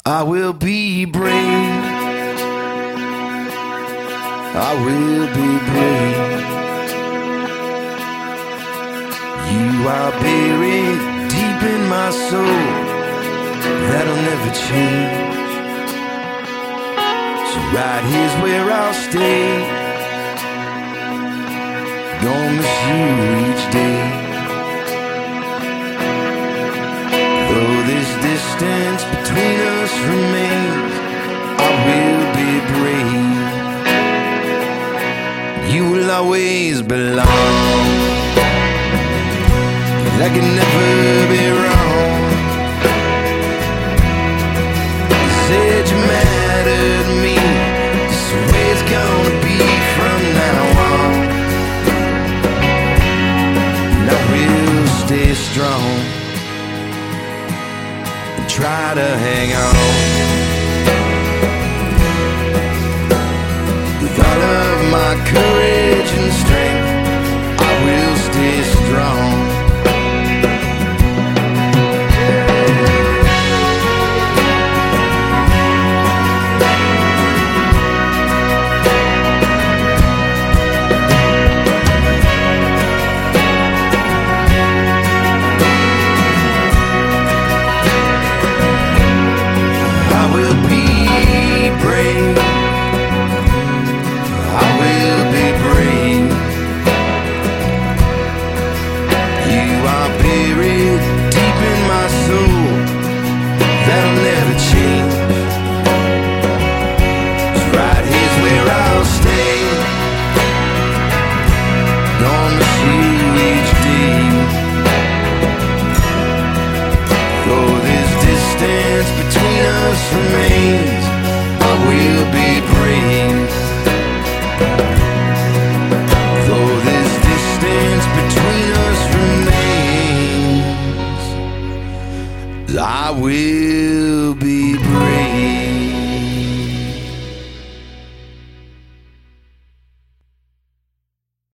I will be brave. I will be brave. You are buried deep in my soul. That'll never change. So right here's where I'll stay. Gonna miss you each day. Though this distance between us remains, I will be brave. You will always belong. That can never be wrong. You said you mattered to me. This is the way it's gonna be from now on. And I will stay strong and try to hang on. With all of my courage and strength, I will stay strong. Remains, I will be brave. Though this distance between us remains, I will be brave.